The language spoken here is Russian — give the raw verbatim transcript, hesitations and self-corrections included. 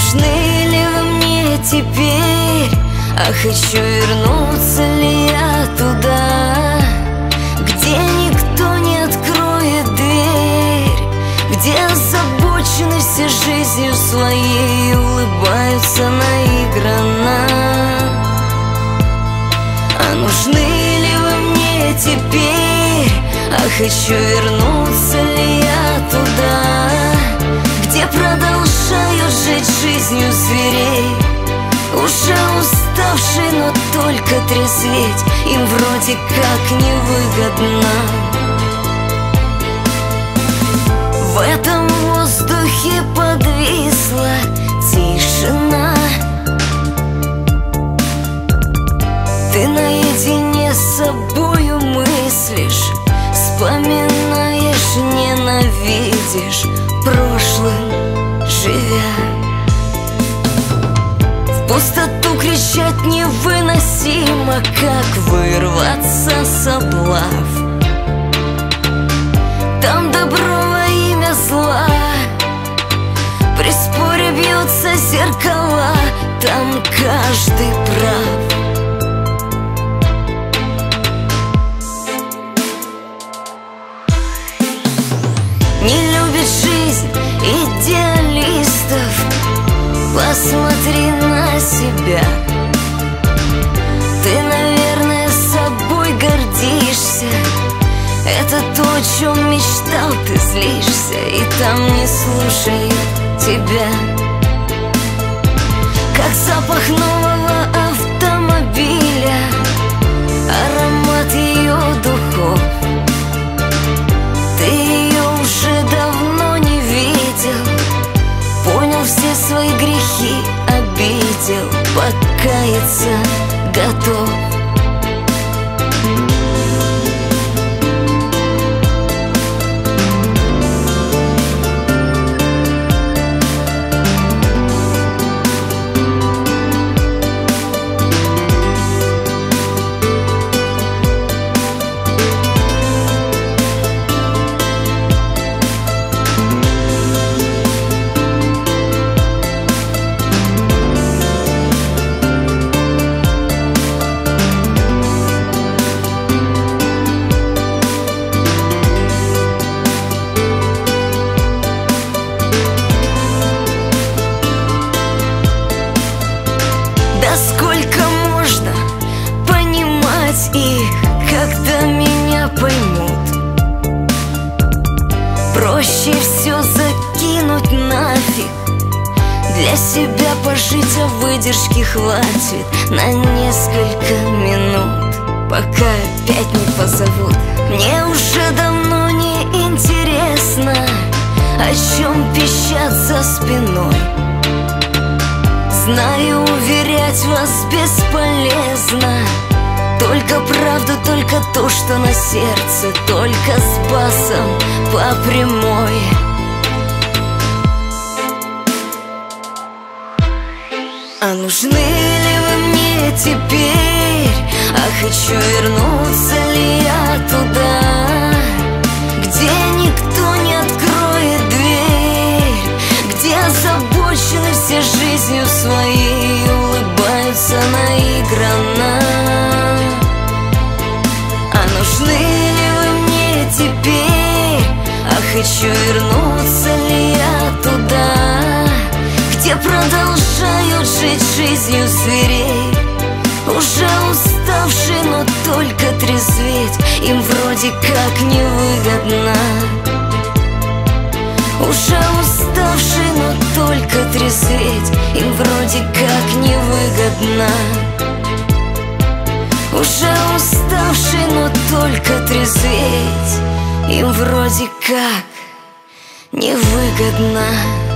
нужны ли вы мне теперь? А хочу вернуться ли я туда, где никто не откроет дверь, где озабочены все жизнью своей, улыбаются наигранно. А нужны ли вы мне теперь? А хочу вернуться ли я туда, где продолжают жить жизнью зверей, уже уставшие, но только трезветь им вроде как невыгодно. В этом воздухе подвисла тишина. Ты наедине с собою мыслишь, вспоминаешь, ненавидишь, прошлым живя. В пустоту кричать невыносимо, как вырваться с облав. Там добро во имя зла, при споре бьются зеркала, там каждый прав. Не любит жизнь идеалистов, посмотри на себя. Ты, наверное, собой гордишься, это то, о чем мечтал, ты злишься, и там не слушают тебя. Как запах нового автомобиля, аромат ее духов. Ты ее уже давно не видел, понял все свои грехи, обидел, покаяться готов. Да сколько можно понимать их, когда меня поймут? Проще все закинуть нафиг, для себя пожить, а выдержки хватит на несколько минут, пока опять не позовут. Мне уже давно не интересно, о чем пищат за спиной. Знаю, уверять вас бесполезно, только правду, только то, что на сердце, только с басом по прямой. А нужны ли вы мне теперь? А хочу вернуться ли я туда, где никто не откроет дверь, где озабочены все жизнью своей, улыбаются наигранно. А нужны ли вы мне теперь? А хочу вернуться ли я туда, где продолжают жить жизнью зверей, уже уставшие, но только трезветь им вроде как невыгодно. Уже уставшие, но только трезветь им вроде как невыгодно. Уже уставшие, но только трезветь им вроде как невыгодно.